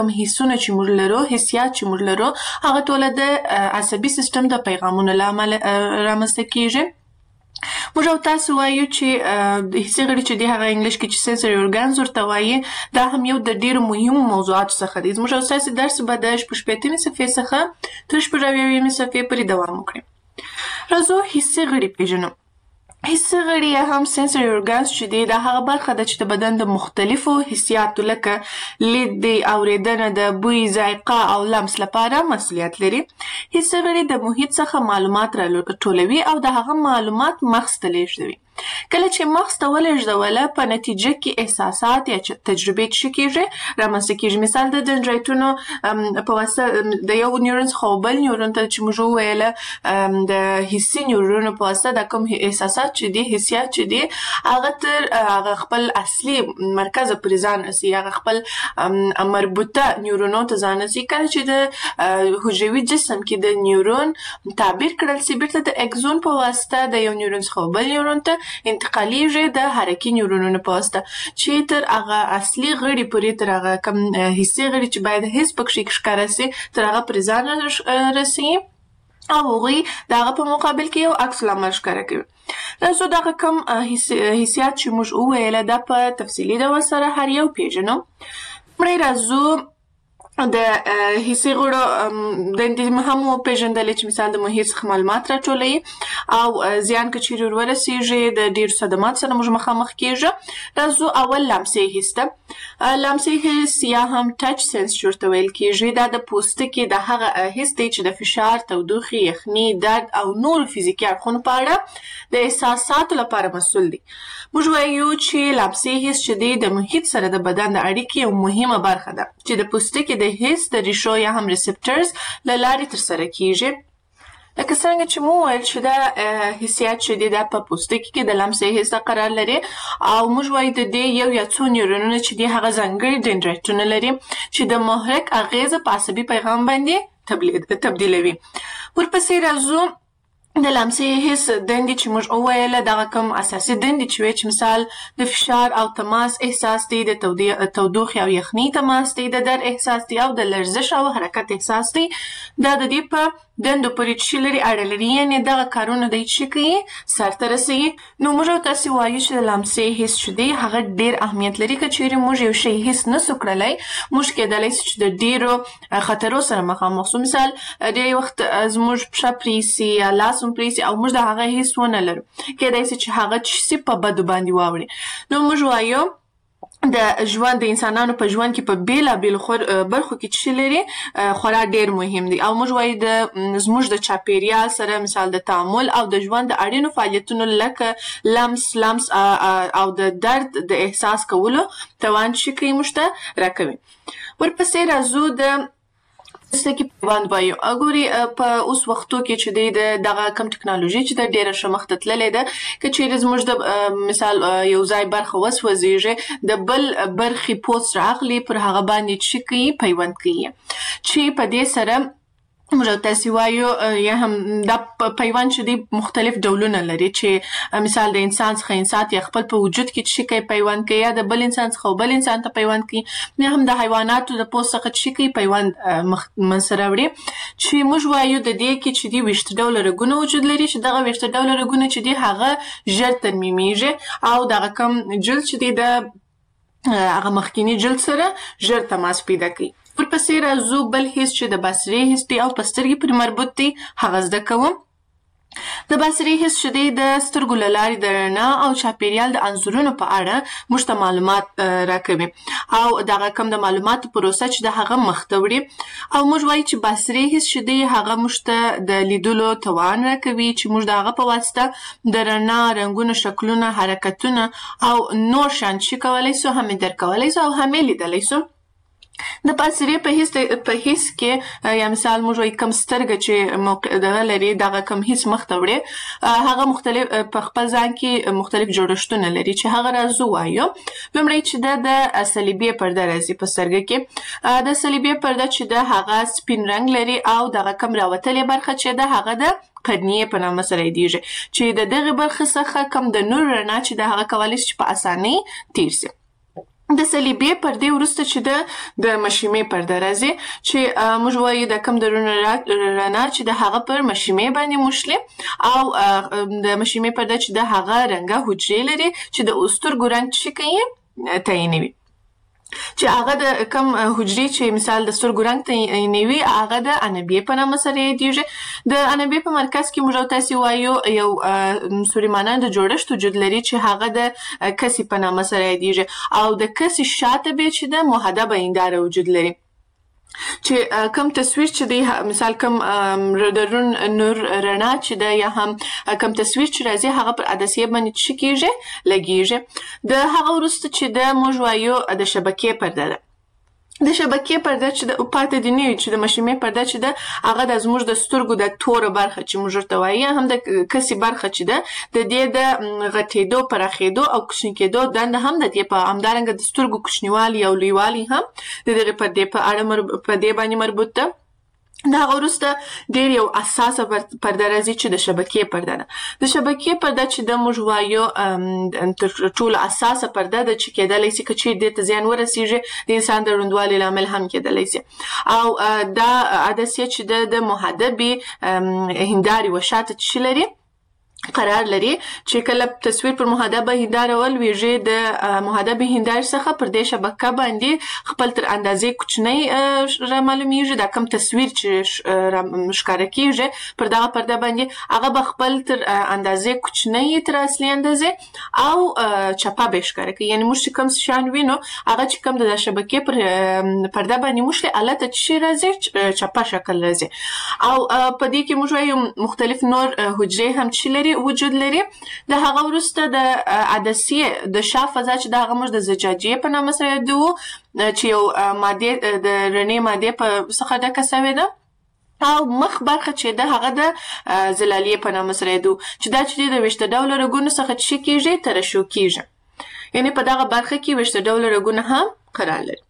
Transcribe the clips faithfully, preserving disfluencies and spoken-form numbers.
کوم حسونه چې موږ لرو، حسیات چې موږ لرو، هغه ټوله د عصبي سیستم د پیغامونو له امله رامنځته کیږي. موږ او تاسو وایو چې د حسي غړي چې دی هغه انګلیش کې چې سنسوري اورګانز ورته وایي، دا هم یو د ډیرو مهمو موضوعاتو څخه دی. زموږ او تاسو درس به د شپږ شپېتمې صفحې څخه تر شپږ اویاویمې صفحې پورې دوام وکړي. راځو حسي غړي پیژنو. حسي غړي یا هم سنسوري اورګانز چې دی دا هغه برخه ده چې د بدن د مختلفو حسیاتو لکه لید دی، اورېدنه د بوی، ذایقه او لمس لپاره مسؤلیت لري. حسي غړي د محیط څخه معلومات راټولوي او د هغه معلومات مغز ته لیږدوي. کله چې مغز ته ولېږدوله په نتیجه کې احساسات یا تجربې څه کیږي رامنځته کیږي. مثال د دندرایتونو په واسطه د یو نیورون څخه بل نیورون ته چې موږ وویله د حسي نیورونو په واسطه دا کوم احساسات چې دي، حسیات چې دي، هغه تر هغه خپل اصلي مرکز پورې ځان رسي، هغه خپل مربوطه نیورونو ته ځان رسي. کله چې د حجروي جسم کې د نیورون تعبیر کړل سي بیرته د اکزون په واسطه د یو نیورون څخه بل نیورون ته انتقالیږي د حرکي نیورونونو په واسطه چې تر هغه اصلي غړي پورې، تر هغه کوم حسي غړي چې باید حس پکې ښکاره سي تر هغه پورې ځان رسي او هغوی د هغه په مقابل کې یو عکس العمل ښکاره کوي. راځو دغه کوم حسیات چې موږ وویله دا په تفصیلي ډول سره هر یو پیژنو. مړی راځو د حسي غړو دندې هم وپېژندلې چې مثال د محیط څخه معلومات راټولوي او زیان که چیرې ور ورسېږي د ډېرو صدماتو سره موږ مخامخ کېږو. راځو اول لمسي حس ته. لمسي حس یا هم ټچ سنس چې ورته ویل کېږي دا د پوستکي د هغه حس دی چې د فشار، تودوخې، یخني، درد او نورو فزیکي اړخونو په اړه د احساساتو لپاره مسؤل دی. موږ وایو چې لمسي حس چې دی د محیط سره د بدن د اړیکې یو مهمه برخه ده چې د پوستکي د حس د ریشو یا هم ریسپټرز له لارې ترسره کیږي. لکه څنګه چې مو ویل چې دا حسیات چې دی دا په پوستکي کې د لمسي حس قرار لري او موږ وایو د دې یو یا څو نیورونونه چې دی هغه ځانګړي دندرایتونه لري چې د محرک اغیزه په عصبي پیغام باندې تبدیلوي. ورپسې راځو د لمسي حس دندې چې موږ وویله دغه کوم اساسي دندې چې وایي چې مثال د فشار او تماس احساس دی، د تودوخې او یخني تماس دی، د درد احساس دی او د لرزش او حرکت احساس دی. دا د دې په دندو پورې چې لري اړه لري، یعنې دغه کارونه دی چې کوي سرته رسوي. نو موږ او تاسې وایو چې د لمسي حس چې دی هغه ډېر اهمیت لري. که چیرې موږ یو شی حس نسو کړلی موږ کېدلی سي چې د ډېرو خطرو سره مخامخ سو. مثال ډېری وخت زموږ پښه پرېسي یا لاس هم پرېسي او موږ د هغه حس ونه لرو، کېدی سي چې هغه څه سي په بدو باندې واوړي. نو موږ وایو د ژوند د انسانانو په ژوند کې په بیلابیلو برخو کې چې لري خورا ډېر مهم دی او موږ وایو د زموږ د چاپیریال سره مثال د تعامل او د ژوند د اړینو فعالیتونو لکه لمس لمس او د درد د احساس کولو توان چې کوي موږ ته راکوي. ورپسې راځو د پوستکي پیوند وایو. ګورې په اوس وختو کې چې دی د دغه کم ټکنالوژي چې د ډېره ښه مخته تللې ده، که چیرې زموږ د مثال یو ځای برخه وسوځېږي د بل برخې پوست راغلي پر هغه باندې چې کوي پیوند کوي چې په دې سره موږ او تاسې وایو یا هم دا پیوند چې دی مختلف ډولونه لري چې مثال د انسان څخه انسان یا خپل په وجود کې چې کوي پیوند کوي یا د بل انسان څخه بل انسان ته پیوند کوي، یا هم د حیواناتو د پوست څخه چې کوي پیوند منځته راوړي چې موږ وایو د دې کې چې دی ویشت ډوله رګونه وجود لري چې دغه ویشت ډوله رګونه چې دی هغه ژر ترمیمیږي او دغه کم جلد چې دی د هغه مخکینی جلد سره ژر تماس پیدا کوي. ورپسې راځو بل حس چې د بصري حس دی او په سترګې پورې مربوط دی، هغه زده کوم. د بصري حس چې دی د سترګو له لارې د رڼا او چاپیریال د انځورونو په اړه موږ ته معلومات راکوي او دغه کوم د معلوماتو پروسه چې د هغه مخ ته وړي او موږ وایو چې بصري حس چې دی هغه موږ ته د لیدلو توان راکوي چې موږ د هغه په واسطه د رڼا، رنګونو، شکلونه، حرکتونه او نور شیان چې کولی سو هم یې درک کولی سو او هم یې لیدلی سو. د بصري په حس په حس کې یا مثال موږ وایو کوم سترګه چې دغه لري دغه کوم حس مخ ته وړي هغه مختلف په خپل ځان کې مختلف جوړښتونه لري چې هغه راځو وایو. لومړی چې دا د صلیبي پرده راځي په سترګه کې. د صلیبي پرده چې ده هغه سپین رنګ لري او دغه کوم راوتلې برخه چې ده هغه د قرنیې په نامه سره یادیږي چې د دغه برخه څخه کوم د نور رڼا چې ده هغه کولی شي چې په اسانۍ تیر سي. د صلیبي پردې وروسته چې د د مشیمې پرده راځي چې موږ وایو د کم د رڼا چې د هغه پر مشیمې باندې موشلي او د مشیمې پرده چې د هغه رنګه حجرې لري چې د سترګو رنګ چې کوي تعینوي چې هغه د کم حجرې چې مثال د سترګو رنګ تعینوي هغه د عنبیې په نامه سره یادیږي د عنبیې په مرکز کې موږ تاسې وایو یو سوریمانه د جوړښت وجود لري چې هغه د کسي په نامه سره یادیږي او د کسي شاته به چې د محدبه هنداره وجود لري چې کم تصویر چې دی مثال کم د نور رڼا چې دی یا هم کم تصویر چې راځي هغه پر عدسیه باندې څه کیږي لګیږي د هغه وروسته چې د موږ وایو د شبکې پرده ده د شبکې پرده چې د پاتې دی نه چې د مشیمې پرده چې ده هغه د زموږ د سترګو د توره برخه چې موږ ورته وایو هم د کسي برخه چې ده د دې د غټېدو پراخېدو او کوچني کېدو دنده هم د دې په همدارنګه د سترګو کوچنیوالي او لویوالي هم د دغې پردې په اړه په دې باندې مربوط ده د هغه وروسته ډېر یو اساسه پرده راځي چې د شبکې پرده ده د شبکې پرده چې د موږ وایو تر ټولو اساسه پرده ده چې کېدلی سي که چیرې دې ته زیان ورسیږي د انسان د ړندوالي لامل هم کېدلی سي او دا عدسیه چې ده د محدبې هندارې وشاته چې لري قرار لري چې کله تصویر پر محدبه هنداره ولویږي د محدبه هندارې څخه پر دې شبکه باندې خپل تر اندازې کوچنی را معلومیږي دا کم تصویر چې ښکاره کیږي پر دغه پرده باندې هغه به خپل تر اندازې کوچنی تر اصلي اندازې او چپه به ښکاره کوي یعنې موږ چې کوم شیان وینو هغه چې کوم د شبکې پر پرده باندې موږ هلته څه شی راځي چپه شکل راځي او په دې کې موږ وایو مختلف نور حجرې هم چې لري وجود لري د هغه وروسته د عدسیې د شا فضا چې د هغه موږ د زجاجیې په نامه سره یادوو چې یو مادې د رڼې مادې په څخه ډکه سوې ده او مخ برخه چې ده هغه د زلالیې په نامه سره یادوو چې دا چې د ویشته ډوله رګونو څخه څه کیږي ترشح کیږي یعنې په دغه برخه کې ویشته ډوله رګونه هم قرار لري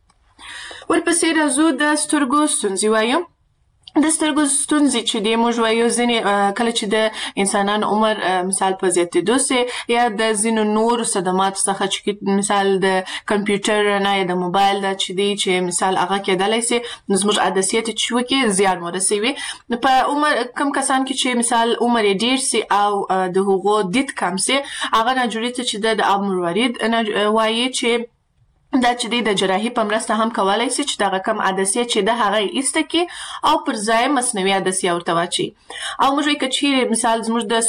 ورپسې راځو د سترګو ستونزې وایو د سترګو ستونزې چې دی موږ وایو ځینې کله چې د انسانانو عمر مثال په زیاتېدو سي یا د ځینو نورو صدماتو څخه چې مثال د کمپیوټر رڼا یا د موبایل دا چې دی چې مثال هغه کېدلی سي نو زموږ عدسیې ته چې وکړي زیان ورسوي په عمر کم کسان کې چې مثال عمر یې ډېر سي او د هغو دید کم سي هغه ناجوړي ته چې د اب مروارید وایي چې دا چې دی د جراحي په مرسته هم کولای سي چې دغه کم عدسیه چې ده هغه یې ایسته کړي او پر ځای مصنوعي عدسیه ورته واچوي او موږ وایو که چیرې مثال زموږ د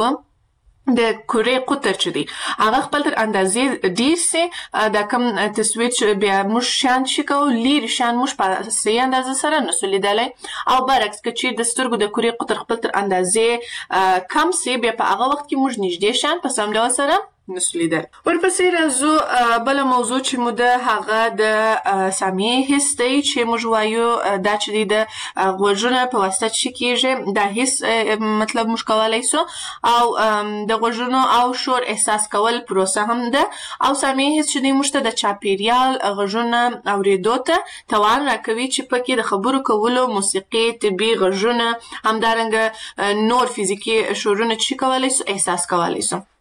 سترګو د کورې قطر چې دی هغه خپل تر اندازې ډېر سي دا کم تصویر چې بیا موږ شیان چې کوو لیرې شیان موږ په صحیح اندازه سره نسو لیدلی او برعکس که چیرې د سترګو د کورې قطر خپل تر اندازې کم سي بیا په هغه وخت کې موږ نږدې شیان په سم ډول سره نسو لیدل ورپسې راځو بله موضوع چې مو ده هغه د سامیې حس دی چې موږ وایو دا چې دی د غوږونه په واسطه چې کیږي دا حس مطلب موږ کولی سو او د غوږونو او شور احساس کول پروسه هم ده او سامیې حس چې دی موږ ته د چاپیریال غږونه اورېدو ته توان راکوي چې پکې د خبرو کولو موسیقي طبي غږونه همدارنګه نور فزیکي شورونه چې کولی سو احساس کولی سو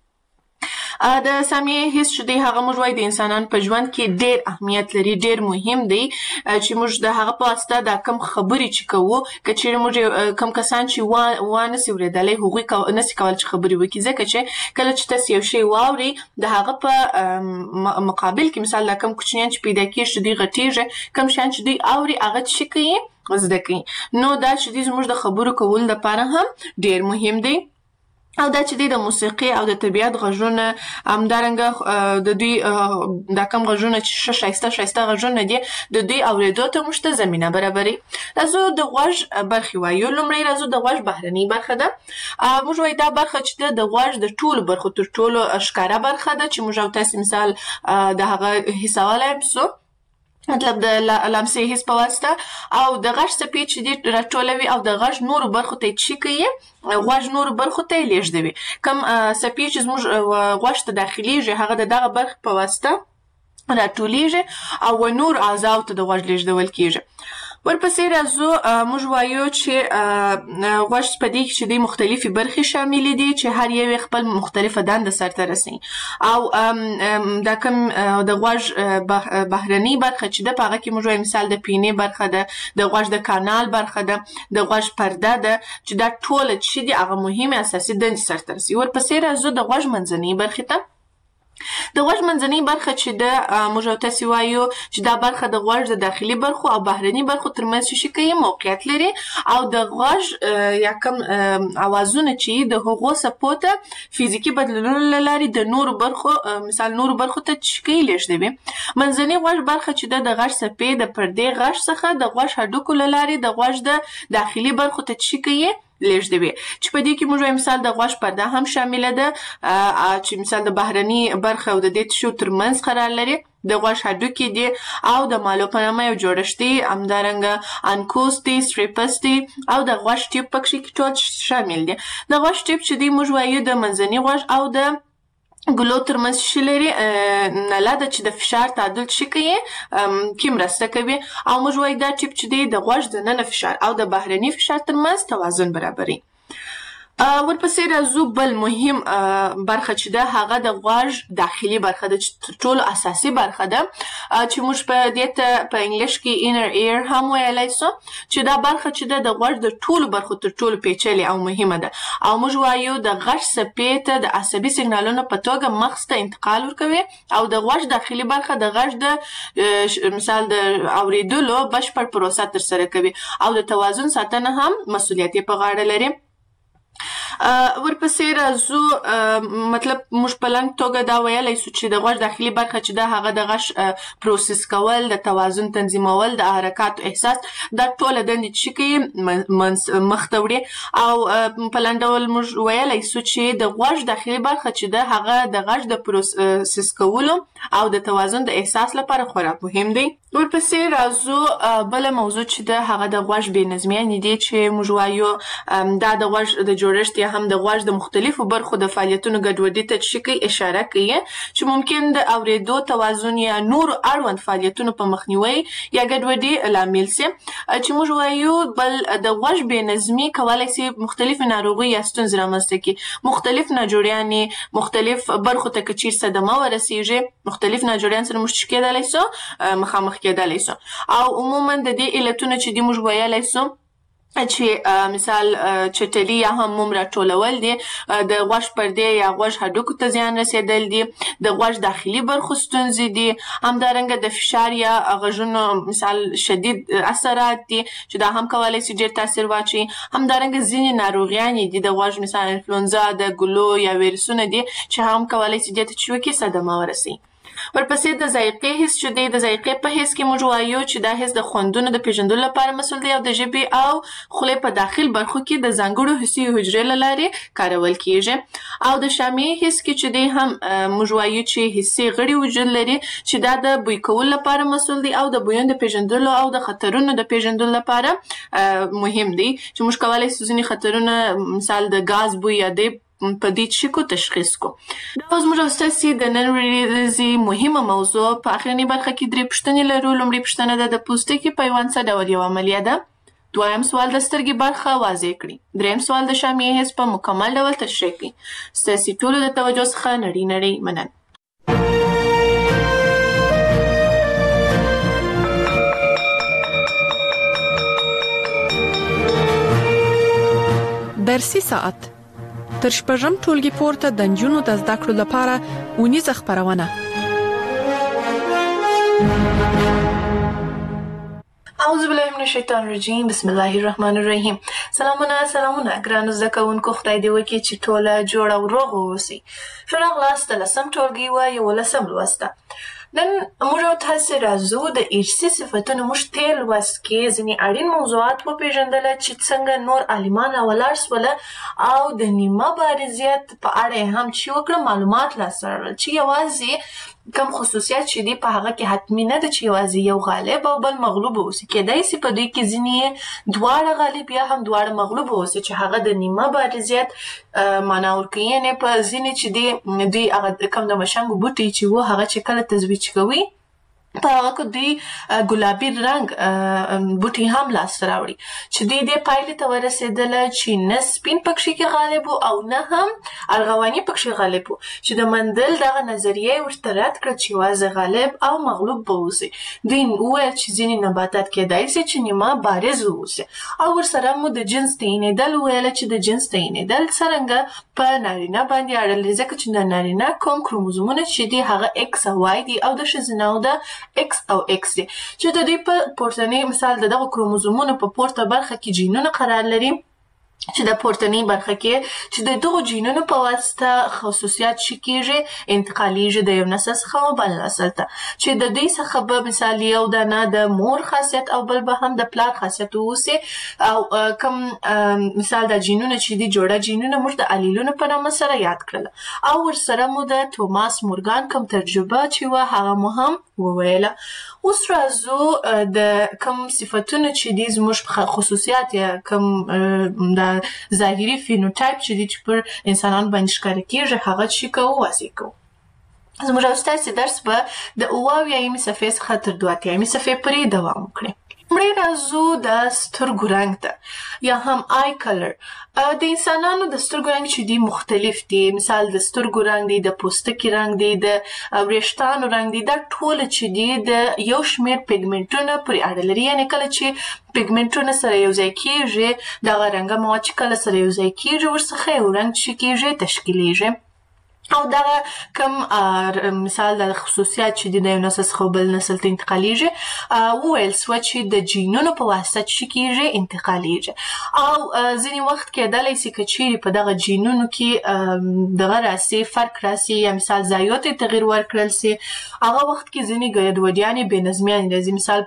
د سامیې حس چې دی هغه موږ وایو د انسانانو په ژوند کې ډېر اهمیت لري ډېر مهم دی چې موږ د هغه په واسطه دا کم خبرې چې کوو که چیرې موږ کم کسان چې وانسي اورېدلی هغوی نسي کولی چې خبرې وکړي ځکه چې کله چې تاسې یو شی واورئ د هغه په مقابل کې مثال دا کم کوچنیان چې پیدا کېږي چې دوی غټېږي کم شیان چې دوی اوري هغه څه کوي زده کوي نو دا چې دی زموږ د خبرو کولو لپاره هم ډېر مهم دی او دا چې دی د موسیقي او د طبیعت غږونه همدارنګه د دوی دا کم غږونه چې ښه ښایسته ښایسته غږونه دي د دوی اورېدو ته موږ ته زمینه برابروي راځو د غوږ برخې وایو لومړی راځو د غوږ بهرنۍ برخه ده موږ وایو دا برخه چې ده د غوږ د ټولو برخو تر ټولو ښکاره برخه ده چې موږ او تاسې مثال د هغه حسولی سو مطلب د لمسې حس په واسطه او د غږ څپې چې دي راټولوي او د غږ نورو برخو ته یې څه کوي غوږ نورو برخو ته یې لیږدوي کوم څپې چې زموږ غوږ ته داخلیږي هغه د دغه برخې په واسطه راټولیږي او نور اعضاو ته د غوږ لیږدول کیږي ورپسې راځو موږ وایو چې غوږ په دې کې چې د مختلفې برخې شاملې دي چې هر یو خپل مختلفه دنده سرته رسوي او دا کوم د غوږ بهرنۍ برخه چې ده په هغه کې موږ وایو مثال د پینې برخه ده، د غوږ د کانال برخه ده، د غوږ پرده ده چې دا ټوله چې دي هغه مهمې اساسي دندې سرته رسوي. ورپسې راځو د غوږ منځنۍ برخې ته. د غوږ منځنۍ برخه چې ده موږ او تاسې وایو چې دا برخه د غوږ د داخلي برخو او بهرني برخو ترمنځ چې شي کوي موقعیت لري او د غوږ یا کوم اوازونه چې د هغو څپو ته فزیکي بدلونونو له لارې د نورو برخو مثال نورو برخو ته چې کوي لیږدوي. منځنۍ غوږ برخه چې ده د غوږ څپې د پردې غږ څخه د غوږ هډوکو له لارې د غوږ د داخلي برخو ته چې کوي لیږدوي چې په دې کې موږ مثال د غوږ پرده هم شامله ده چې مثال د بهرني برخه او د دې تشو ترمنځ قرار لري. د غوږ هډوکي دي او د مالو په نامه یو جوړښت دی، همدارنګه انکوس دی، ستریپس دی او د غوږ ټیپ پکې ټول شامل دي. د غوږ ټیپ چې دی موږ وایو د منځني غوږ او د ګلو ترمنځ شي لري نله ده چې د فشار تعادل شي کوي کې مرسته کوي او موږ وایو دا ټیپ چې دی د غوږ د ننه فشار او د بهرني فشار ترمنځ توازن برابري. ورپسې راځو بل مهم برخه چې ده هغه د غوږ داخلي برخه ده چې تر ټولو اساسي برخه ده چې موږ په دې ته په انګلیش کې inner ear هم ویلی سو چې دا برخه چې ده د غوږ د ټولو برخو تر ټولو پیچلې او مهمه ده او موږ وایو د غوږ څپې ته د عصبي سیګنالونو په توګه مغز ته انتقال ورکوي او د غوږ داخلي برخه د غوږ د مثال د اورېدلو بشپړ پروسه ترسره کوي او د توازن ساتنه هم مسؤلیت یې په غاړه لري. ورپسې راځو مطلب موږ په لنډ توګه دا ویلی سو چې د غوږ داخلي برخه چې ده هغه د غږ پروسس کول، د توازن تنظیمول، د حرکاتو احساس، دا ټوله دندې چې کوي مخ ته وړي او په لنډ ډول موږ ویلی سو چې د غوږ داخلي برخه چې ده هغه د غږ د پروسس کولو او د توازن د احساس لپاره خورا مهم دی. ورپسې راځو بله موضوع چې ده هغه د غوږ بې نظمیانې دي چې موږ وایو دا د غوږ د جوړښت یا هم د غوږ د مختلفو برخو د فعالیتونو ګډوډي ته چې کوي اشاره کوي چې ممکن د اورېدو توازن یا نورو اړوند فعالیتونو په مخنیوي یا ګډوډي لامل سي چې موږ وایو بل د غوږ بې نظمي کولی سي مختلفې ناروغۍ یا ستونزې رامنځته کړي، مختلف ناجوړیانې مختلف برخو ته که چیرې صدمه ورسیږي مختلف ناجوړیان سره موږ چې کېدلی سو مخامخ کېدلی سو او عموما د دې علتونه چې دي موږ ویلی سو چې مثال چټلي یا هم موم راټولول دي، د غوږ پردې یا غوږ هډوکو ته زیان رسېدل دي، د غوږ داخلي برخو ستونزې دي، همدارنګه د فشار یا غږونو مثال شدید اثرات دي چې دا هم کولی سي ډېر تاثیر واچوي، همدارنګه ځینې ناروغیانې دي د غوږ مثال انفلونزا د ګلو یا ویروسونه دي چې هم کولی سي دې ته چې وکړي صدمه ورسوي. ورپسې د ذایقې حس چې دی د ذایقې په حس کې موږ وایو چې دا حس د خوندونو د پیژندلو لپاره مسؤل دی او د ژبې او خولې په داخل برخو کې د ځانګړو حسي حجرې له لارې کارول کیږي او د شامعې حس کې چې دی هم موږ وایو چې حسي غړي وجود لري چې دا د بوی کولو لپاره مسؤل دی او د بویونو د پیژندلو او د خطرونو د پیژندلو لپاره مهم دی چې موږ کولی سو ځینې خطرونه مثال د ګاز بوی یا دی په دې شکو تشخیص کو. دا اوس موږ ستاسې د نن ورځې مهمه موضوع په اخرنۍ برخه کې درې پوښتنې لرو. لومړۍ پوښتنه ده د پوستکي پیوند څه ډول یوه عملیه ده؟ دویم سوال د سترګې برخه واضح کړي. دریم سوال د شامعې حس په مکمل ډول تشریح کړي. ستاسې ټولو د توجه څخه نړۍ نړۍ مننه. درسي ساعت تر شپږم ټولګي پورته د نجونو د زده کړو لپاره اونیزه خپرونه. اعوذ بالله من الشیطان الرجیم بسم الله الرحمن الرحیم. سلامونه سلامونه ګرانو زده کوونکو، خدای دې وکړي چې ټوله جوړ او روغ واوسئ. ښه راغلاست د لسم ټولګي و یولسم لوسته. نن موږ او تاسې راځو د ارثي صفتونو موږ تېر لوست کې ځینې اړین موضوعات وپېژندله چې څنګه نور عالمان راولاړ سوله او د نیمه بارزیت په اړه یې هم چې وکړه معلومات لاسته راغلل چې یوازې کم خصوصیات چې دي په هغه کې حتمي نه ده چې یوازې یو غالب او بل مغلوب واوسي. کېدای سي په دوی کې ځینې دواړه غالب یا هم دواړه مغلوب واوسي چې هغه د نیمه بارزیت معنا ورکوي، یعنې په ځینې چې دي دوی هغه کم د مشنګو بوټي چې و هغه چې کله تزویج کوي په هغه کې دوی ګلابي رنګ بوټي هم لاسته راوړي چې دوی دې پایلې ته ورسېدله چې نه سپین پکښې کې غالب و او نه هم ارغواني پکښې غالب و چې د مندل دغه نظریه یې ورته رد کړه چې یوازې غالب او مغلوب به اوسي. دوی وویل چې ځینې نباتات کیدای سي چې نیمه بارز واوسي او ورسره مو د جنس تعینېدل وویله چې د جنس تعینېدل څرنګه په نارینه باندې اړه لري ځکه چې د نارینه کوم کروموزومونه چې دي هغه ایکس او وای دي او د ښځینه د X او X دي چې د دوی په پورتني مثال د دغه کروموزومونو په پورته برخه کې جینونه قرار لري چې د پورتني برخه کې چې د دغو جینونو په واسطه خصوصیات شي کېږي انتقالیږي د یو نسل څخه بل نسل ته چې د دوی څخه به مثال یو دانه د مور خاصیت او بل به هم د پلار خاصیت واوسي او کوم مثال د جینونو چې دي جوړه جینونه موږ د الیلونو په نامه سره یاد کړل او ورسره مو د توماس مورګان کوم تجربه چې وه هغه مو هم وویله. اوس راځو د کوم صفتونه چې دي زموږ خصوصیات یا کوم د ظاهري فینوټایپ چې دي چې پر انسانانو باندې ښکاره کېږي هغه چې کوو واضح کوو. زموږ او ستاسې درس به د اوه اویایمې صفحې څخه تر دوه اتیایمې صفحې پورې دوام وکړي. مړی راځو د سترګو رنګ ته یا هم آی کلر. د انسانانو د سترګو رنګ چې دي مختلف دي مثال د سترګو رنګ دی د پوستکي رنګ دی د وریښتانو رنګ دی دا ټول چې دي د یو شمېر پیګمنټونه پورې اړه لري یعنې کله چې پیګمنټونه سره یو ځای کېږي دغه رنګه مواد چې کله سره یو ځای کېږي ورڅخه یو رنګ چې کېږي تشکیلیږي او دغه کوم مثال د خصوصیات چې د یو نسل څخه بل نسل ته انتقالیږي وویل سوه چې د جینونو په واسطه چې کېږي انتقالیږي او ځینې وخت کېدلی سي که چیرې په دغه جینونو کې دغه راسي فرق راسي یا مثال ځایو ته تغیر ورکړل سي هغه وخت کې ځینې ګډوډیانې بې نظمیانې راځي مثال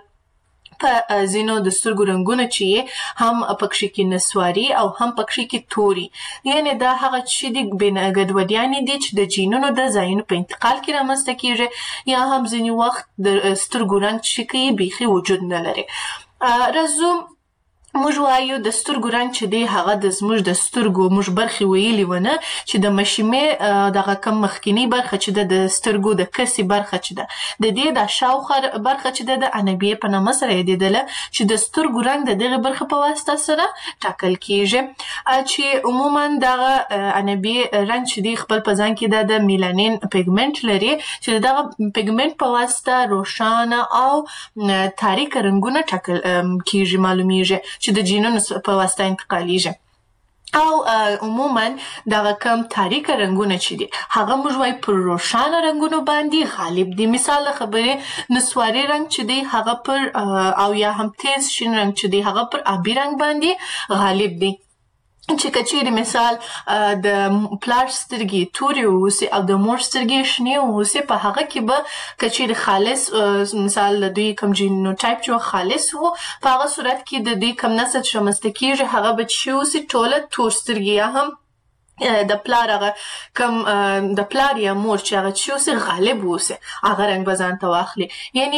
په ځینو د سترګو رنګونه چې هم پکښې کې نسواري او هم پکښې کې توري یعنې دا هغه چې دي ګډوډیانې دي چې د جینونو د ځایونو په انتقال کې رامنځته کېږي یا هم ځینې وخت د سترګو رنګ چې کوي بیخي وجود نه لري. راځو موږ وایو د سترګو رنګ چې دی هغه د زموږ د سترګو موږ برخې ویلې ونه چې د مشیمې دغه کم مخکینی برخه چې ده د سترګو د کسي برخه چې ده د دې د شاوخوا برخه چې ده د عنبیې په نامه سره یادېدله چې د سترګو رنګ د دغې برخې په واسطه سره ټاکل کېږي چې عموما دغه عنبیې رنګ چې دی خپل په ځان کې د میلانین پیګمنټ لري چې دغه پیګمنټ په واسطه روښانه او تاریکه رنګونه ټاکل کېږي معلومیږي چې د جینونو په واسطه انتقالیږي او عموما دغه کم تاریکه رنګونه چې دي هغه موږ وایو پر روښانه رنګونو باندې غالب دي مثال د خبرې نسواري رنګ چې دی هغه پر او یا هم تیز شین رنګ چې دی هغه پر آبي رنګ باندې غالب دي چې که چیرې مثال د پلار سترګې تورې واوسي او د مور سترګې شنې واوسي په هغه کې به که چیرې خالص مثال د دوی کوم جینوټایپ چې خالص و په هغه صورت کې د دوی کوم نسل چې رامنځته کېږي هغه به چې واوسي ټوله تور سترګې یا هم د پلار هغه کوم د پلار یا مور چې هغه چې اوسي غالب اوسي هغه رنګ به ځان ته واخلي یعنې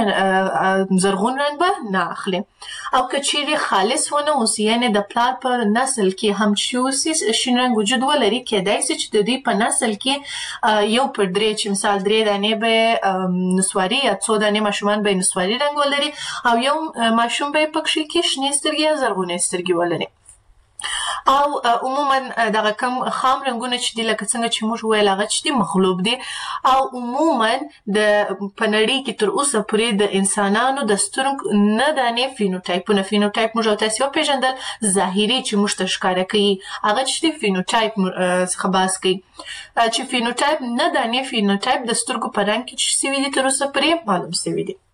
شین زرغون رنګ به نه اخلي او که چیرې خالص ونه اوسي یعنې د پلار په نسل کې هم چې اوسي شین رنګ وجود ولري کېدای سي چې د دوی په نسل کې یو پر درې چې مثال درې دانې به نسواري یا څو دانې ماشومان به نسواري رنګ ولري او یو ماشوم به پکښې کې شنې سترګې یا زرغونې سترګې ولري او عموما دغه کم خام رنګونه چې دي لکه څنګه چې موږ ویل هغه چې دي مغلوب دي او عموما د په نړۍ کې تر اوسه پورې د انسانانو د سترګو نه دانې فینوټایپونه فینوټایپ موږ او تاسې وپېژندل ظاهري چې موږ ته ښکاره کوي هغه چې دي فینوټایپ څخه بحث کوي چې فینوټایپ نه دانې فینوټایپ د سترګو په رنګ کې چې سوي دي تر اوسه پورې معلوم سوي دي.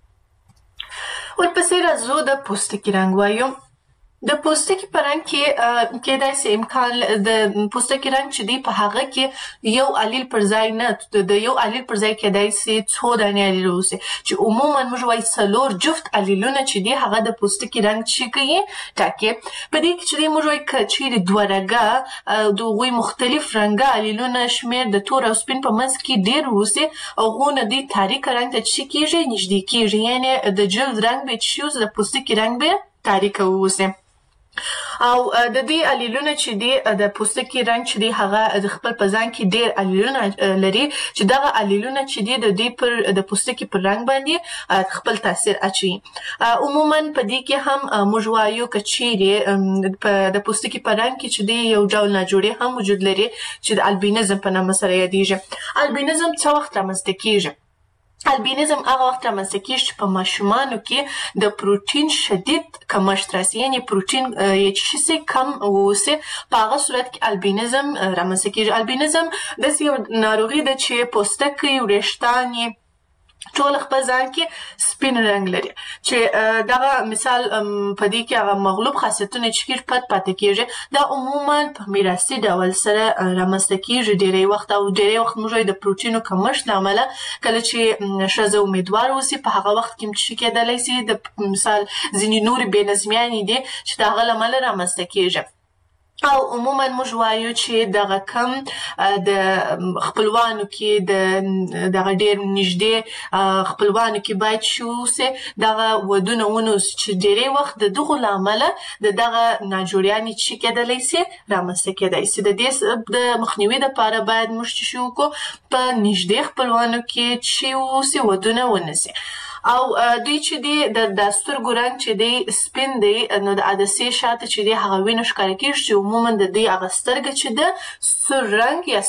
ورپسې راځو د پوستکي رنګ وایو. د پوستکي په رنګ کې کېدای سي امکان د پوستکي رنګ چې دی په هغه کې یو الیل پر ځای نه د یو الیل پر ځای کېدای سي څو دانې الیل واوسي چې عموما موږ وایو څلور جفت الیلونه چې دي هغه د پوستکي رنګ چې کوي ټاکي په دې کې چې دی موږ وایو که چیرې دوه رګه د هغوی مختلف رنګه الیلونه شمېر د تور او سپین په منځ کې ډېر واوسي هغونه دوی تاریکه رنګ ته چې کېږي نږدې کېږي یعنې د جلد رنګ به چې د پوستکي رنګ به تاریکه واوسي او د دې الیلونه چې دی د پوستکي رنګ چې دی هغه د خپل په ځان کې ډېر الیلونه لري چې دغه الیلونه چې دی د دې پر د پوستکي پر رنګ باندې خپل تاثیر اچوي. عموما په دې کې هم موږ وایو که چیرې په د پوستکي په رنګ کې چې دی یو ډول ناجوړي هم وجود لري چې د البینزم په نامه سره یادیږي. البینزم څه وخت رامنځته کیږي؟ البینزم هغه وخت رامنځته کیږي چې په ماشومانو کې د پروټین شدید کمښت راسي، یعنې پروټین چې شي کم واوسي، په هغه صورت کې البینزم رامنځته کیږي. البینزم داسې یو ناروغي ده چې پوستکی، وریښتان یې ټول خپل ځان کې سپین رنګ لري، چې دغه مثال په دې کې هغه مغلوب خاصیتونه چې کېږي پت پاتې کېږي. دا عموما په میراثي ډول سره رامنځته کېږي ډېری وخت، او ډېری وخت موږ وایو د پروټینو کمښت له امله کله چې ښځه امیدوار اوسي په هغه وخت کې څه کېدلی سي د مثال ځینې نورې بې نظمیانې دي چې د هغه له امله رامنځته کېږي. او عموما موږ وایو چې دغه کم د خپلوانو کې د دغه ډېر نږدې خپلوانو کې باید شي اوسي دغه ودونه ونوسي، چې ډېری وخت د دغو له امله د دغه ناجوړیانې چې کېدلی سي رامنځته کېدی سي. د دې د مخنیوي دپاره باید موږ څه شي وکړو، په نږدې خپلوانو کې چې اوسي ودونه ونسي. او دوی چې دی د د سترګو رنګ چې دی سپین دی، نو د عدسې شاته چې دی هغه وینه ښکاره کېږي چې عموما د دوی هغه سترګه چې ده سور رنګ یا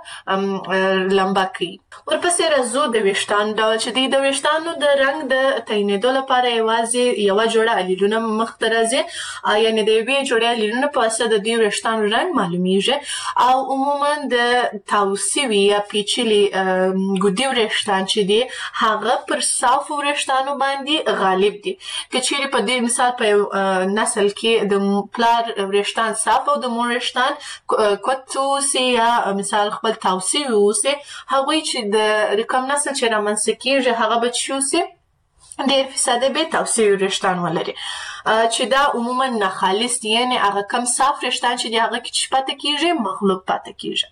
سره لمبه کوي. ورپسې راځو د ویښتانو ډول چې دی د ویښتانو د رنګ د تعینېدو لپاره یوازې یوه جوړه الیلونه مخته راځي، یعنې د یوې جوړې الیلونه په واسطه د دوی ویښتانو رنګ معلومیږي. او عموما د تاو سوي یا پیچلي ګودي وریښتان چې دی هغه پر صافو وریښتانو باندې غالب دي. که چیرې په دې مثال په یو نسل کې د پلار وریښتان صاف او د مور وریښتان کوت اوسي یا مثال خپل تاو سوي اوسي، هغوی چې د کوم نسل چې رامنځته کېږي هغه به چې اوسي ډېر فیصده به تاو سوي وریښتان ولري، چې دا عموما ناخالص دي، یعنې هغه کم صاف وریښتان چې دي هغه کې چې پاتې کېږي مغلوب پاتې کېږي.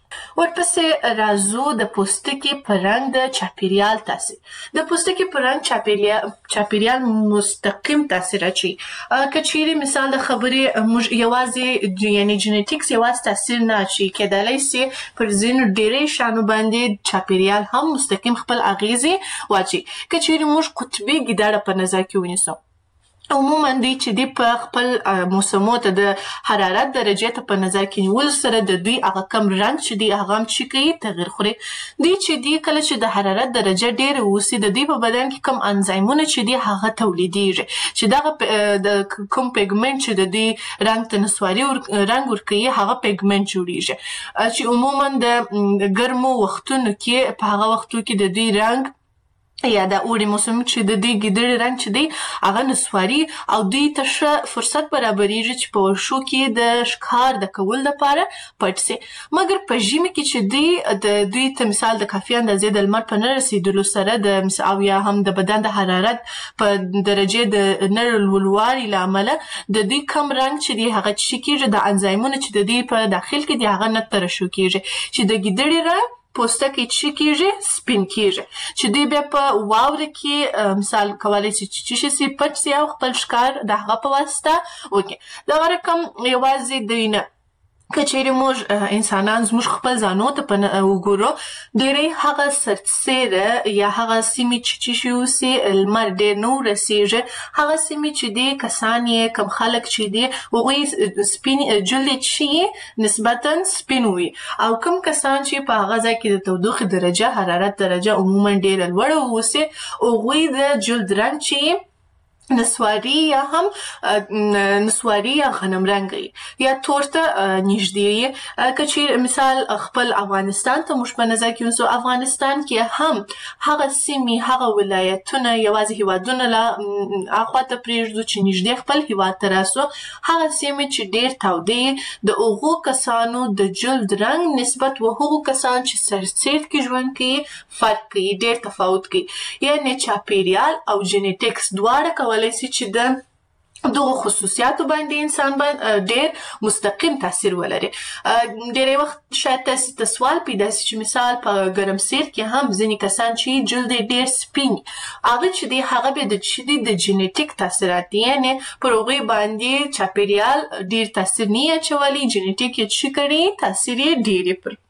ورپسې راځو د پوستکي په رنګ د چاپېریال تاثیر. د پوستکي په رنګ چاپېریال چاپېریال مستقیم تاثیر اچوي. که چیرې مثال د خبرې موږ یوازې یعنې جینیټیکس یوازې تاثیر نه اچوي، کېدلی سي پر ځینو ډېری شیانو باندې چاپېریال هم مستقیم خپل اغېزې واچوي. که چیرې موږ قطبي ګیدړه په نظر کې ونیسو، عموما دوی چې دی په خپل موسمو ته د حرارت درجې ته په نظر کې نیولو سره د دوی هغه کم رنګ چې دی هغه هم چې کوي تغیر خوري. دوی چې دی کله چې د حرارت درجه ډېره اوسي د دوی په بدن کې کم انزایمونه چې دی هغه تولیدیږي، چې دغه د کوم پیګمنټ چې د دوی رنګ ته نسواري رنګ ورکوي هغه پیګمنټ جوړیږي، چې عموما د ګرمو وختونو کې په هغه وختو کې د دوی رنګ یا د اوړي موسم چې د دې ګیدړې رنګ چې دی هغه نسواري او دوی ته ښه فرصت برابریږي چې په ورشو کې د ښکار د کولو لپاره پټ سي. مګر په ژمي کې چې دی د دوی ته مثال د کافي اندازې د لمر په نه رسېدلو سره د او یا هم د بدن د حرارت په درجې د نه لوړوالي له امله د دوی کم رنګ چې دی هغه چې کېږي د انزایمونه چې د دوی په داخل کې دی هغه نه ترشح کېږي، چې د ګیدړې رنګ پوستکی چې کېږي سپین کېږي، چې دوی بیا په واوره کې مثال کولی شي چې څه شي پټ سي او خپل ښکار د هغه په واسطه وکړي. دغه رقم یوازې دوی نه، که چیرې موږ انسانان زموږ خپل ځانو ته په وګورو، ډېری هغه سرتسیره یا هغه سیمې چې چې شي اوسي لمر ډېر نه ورسېږي، هغه سیمې چې دی کسان یې کم خلک چې دي هغوی سپین جلد چې نسبتا سپین وي، او کم کسان چې په هغه ځای کې د تودوخې درجه حرارت درجه عموما ډېره لوړه اوسي هغوی د جلد رنګ چې نسواري یا هم نسواري یا غنم رنګي یا تور ته نږدې وي. که چې مثال خپل افغانستان ته موږ په نظر کې ونیسو، افغانستان کې هم هغه سیمې هغه ولایتونه یوازې هیوادونه له اخوا ته پرېږدو چې نږدې خپل هیواد ته راسو، هغه سیمې چې ډېر تودې د هغو کسانو د جلد رنګ نسبت و هغو کسان چې سرسید کې ژوند کوي فرق کوي، ډېر تفاوت کوي. یعنې چاپېریال او جینیټیکس دواړه کولی شي چې د دغه خصوصیاتو باندې انسان باندې ډېر مستقیم تاثیر ولري. ډېری وخت شاید تاسو ته سوال پیدا شي چې مثال په ګرمسیر کې هم ځینې کسان چې جلد ډېر سپین هغه چې دی هغه به د چې دی د جینیټیک تاثیرات دي، یعنې پر هغوی باندې چاپېریال ډېر تاثیر نه اچولی، جینیټیک یې څه کړي تاثیر یې ډېر پر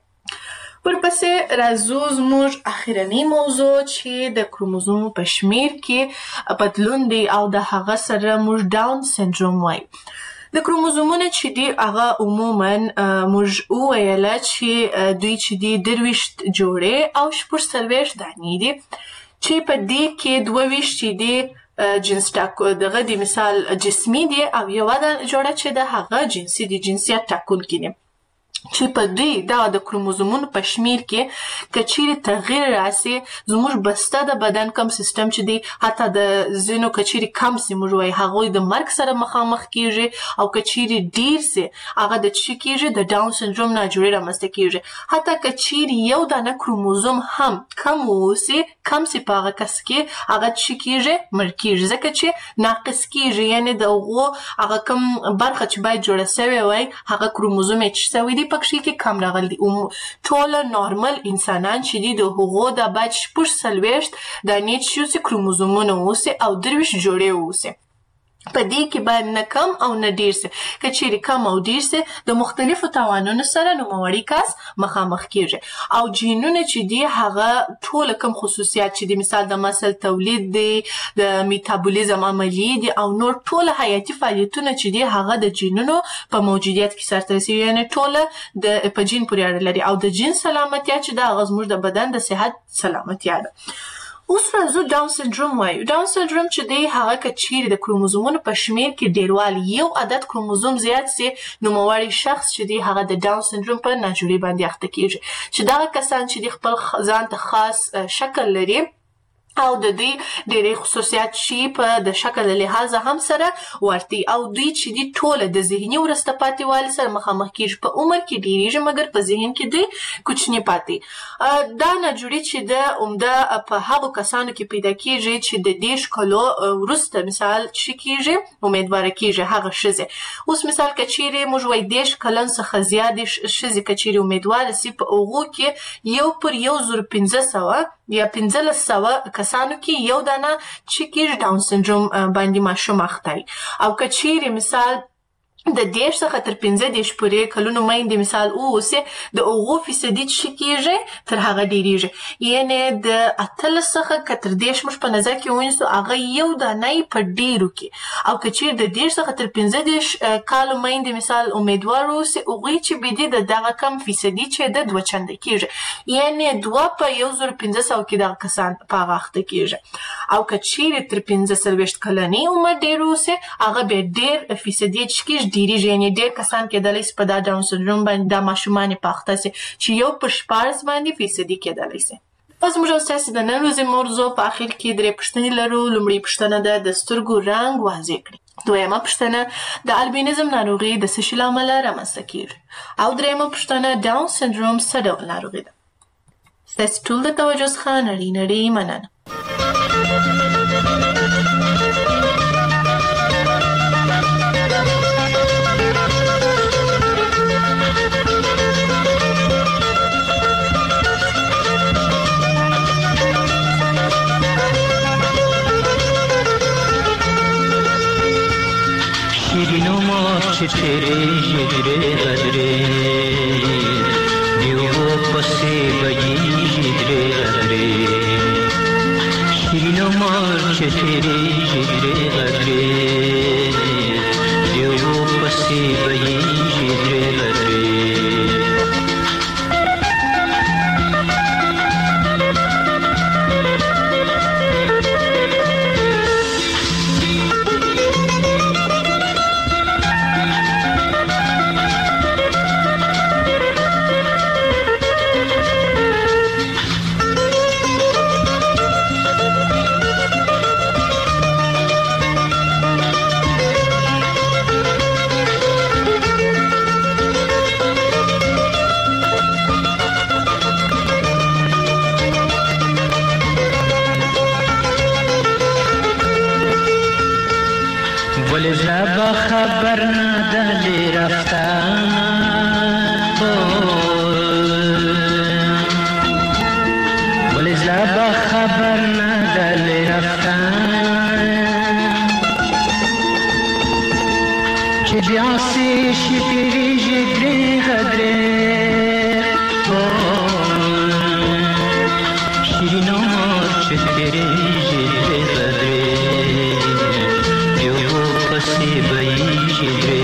ورپسې راځو زموږ اخرنۍ موضوع چې د کروموزوم په شمیر کې بدلون دی او د هغه سره موږ ډاون سندروم وایو. د کروموزومونه چې دي هغه عموما موږ وویله چې دوی چې دي درویشت جوړې او شپږ څلوېښت دانې دي چې په دې کې دوه ویشت چې دي جنس ټاکو دغه د مثال جسمي دي او یوه جوړه چې د هغه جنسي دي، جنسیت ټاکونکي دي چې په دوی دا د کروموزومونو په شمیر کې که چیرې تغییر راسي زموږ بسته د بدن کم سیستم چې دی حتی د ځینو که چیرې کم سي موږ وایي هغوی د مرګ سره مخامخ کیږي او که چیرې ډیر سي هغه د څه کیږي د ډاون سندروم ناجوړي رامنځته کیږي. حتی که چیرې یو دانه کروموزوم هم کم واوسي کم سي په هغه کس کې هغه څه کیږي مړ کیږي ځکه چې ناقص کیږي، یعنې د هغو هغه کم برخه چې باید جوړه سوې وای هغه کروموزوم یې څه سوی دی پکښې کې کم راغلی دي. ټوله نارمل انسانان چې دي د هغو د باید شپږ څلوېښت دانې چې اوسي کروموزومونه اوسي او درویشت جوړې اوسي. په دې کې باید نه کم او نه ډیر سي، که چیرې کم او ډیر سي د مختلفو تاوانونو سره نوموړی کس مخامخ کیږي. او جینونه چې دي هغه ټوله کم خصوصیات چې دي مثال د مسل تولید دی، د میتابولیزم عملیې دي او نور ټوله حیاتي فعالیتونه چې دي هغه د جینونو په موجودیت کې سرته رسوي، یعنې ټوله د په جین پورې اړه لري او د جین سلامتیا چې دا هغه زموږ د بدن د صحت سلامتیا ده. اوس راځو ډاون سندروم وایو. ډاون سندروم چې دی هغه که چیرې د کروموزومونو په شمیر کې ډیروالی یو عدد کروموزوم زیات سي نوموړی شخص چې دی هغه د ډاون سندروم په ناجوړي باندې اخته کیږي، چې دغه کسان چې دی خپل ځان ته خاص شکل لري او د دوی ډېری خصوصیات شي په د شکل لحاظ هم سره ورتي او دوی چې دي ټوله د ذهني وروسته پاتې والي سره مخامخ کیږي، په عمر کې ډېریږي مګر په ذهن کې دوی کوچني پاتې. دا ناجوړي چې د عمده په هغو کسانو کې پیدا کیږي چې د دېرش کلو وروسته مثال څه کیږي امیدواره کیږي هغه ښځې. اوس مثال که چیرې موږ وایي دېرش کلن څخه زیاتې ښځې که چیرې امیدواره سي په هغو کې یو پر یو زر پنځه سوه یا پنځلس سوه کسانو کې یو دانه چې کیږي ډاون سندروم باندې ماشوم اخته وي. او که چیرې مثال د دېرش څخه تر پنځه دېرش پورې کلونو میندې مثال واوسي د هغو فیصدي چې کیږي تر هغه ډیریږي، یعنې د اتلس څخه که تر دېرش موږ په نظر کې ونیسو هغه یو دانه یې په ډیرو کې. او که چیرې د دېرش څخه تر پنځه دېرش کالو میندې مثال امیدوار واوسي هغوی چې بدي د دغه کم فیصدي چې د دوه چنده کیږي، یعنې دوه په یو زر پنځه سوه کې دغه کسان په هغه اخته کیږي. او که چیرې تر پنځه څلوېښت کلنۍ عمر ډیر اوسي هغه بیا ډیر فیصدي چې کیږي ډیریږي، یعنې ډېر کسان کېدلی سي په دا ډاون سندروم باندې دا ماشومان یې په اخته سي چې یو پر شپاړس باندې فیصدي کېدلی سي. پس موږ او ستاسې د نن ورځې موضوع په اخر کې درې پوښتنې لرو. لومړۍ پوښتنه ده د سترګو رنګ واضح کړئ. دویمه پوښتنه د البینیزم ناروغي د څه شي له امله رامنځته کیږي. او درېیمه پوښتنه ډاون سندروم څه ډول ناروغي ده. ستاسې ټول د توجه څخه نړۍ نړۍ مننه. तेरे हिजरे हजरे दियो पसे बजी हिजरे हजरे शिनो मार्च तेरे हिजरे हजरे दियो पसे बजी हिजरे हजरे ولی زبا خبر نداری رفتم ولی زبا خبر نداری رفتم که بیاسی شیری جگری غدره شیرینات چکری جگری غدره یو پسی بایی جگری